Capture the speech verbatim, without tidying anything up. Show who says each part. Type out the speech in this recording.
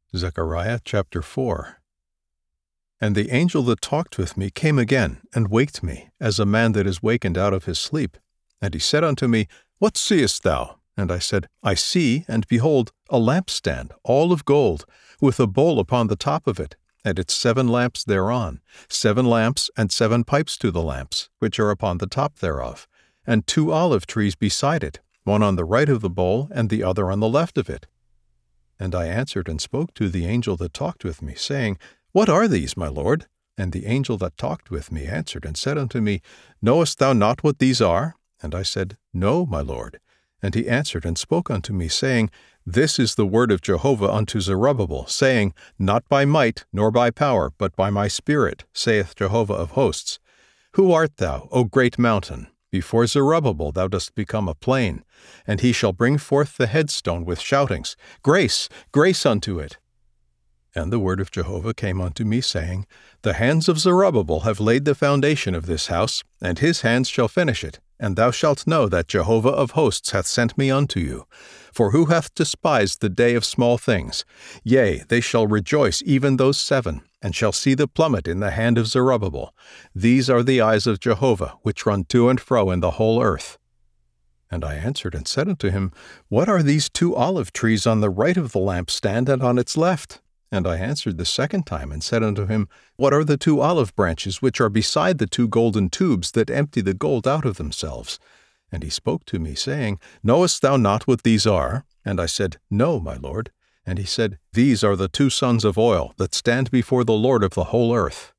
Speaker 1: Zechariah chapter four. And the angel that talked with me came again, and waked me, as a man that is wakened out of his sleep. And he said unto me, What seest thou? And I said, I see, and behold, a lampstand, all of gold, with a bowl upon the top of it, and its seven lamps thereon, seven lamps and seven pipes to the lamps, which are upon the top thereof, and two olive trees beside it, one on the right of the bowl, and the other on the left of it. And I answered and spoke to the angel that talked with me, saying, What are these, my lord? And the angel that talked with me answered and said unto me, Knowest thou not what these are? And I said, No, my lord. And he answered and spoke unto me, saying, This is the word of Jehovah unto Zerubbabel, saying, Not by might, nor by power, but by my spirit, saith Jehovah of hosts. Who art thou, O great mountain? Before Zerubbabel thou dost become a plain, and he shall bring forth the headstone with shoutings, Grace, grace unto it. And the word of Jehovah came unto me, saying, The hands of Zerubbabel have laid the foundation of this house, and his hands shall finish it. And thou shalt know that Jehovah of hosts hath sent me unto you. For who hath despised the day of small things? Yea, they shall rejoice, even those seven, and shall see the plummet in the hand of Zerubbabel. These are the eyes of Jehovah, which run to and fro in the whole earth. And I answered and said unto him, What are these two olive trees on the right of the lampstand and on its left? And I answered the second time and said unto him, What are the two olive branches which are beside the two golden tubes that empty the gold out of themselves? And he spoke to me, saying, Knowest thou not what these are? And I said, No, my lord. And he said, These are the two sons of oil that stand before the Lord of the whole earth.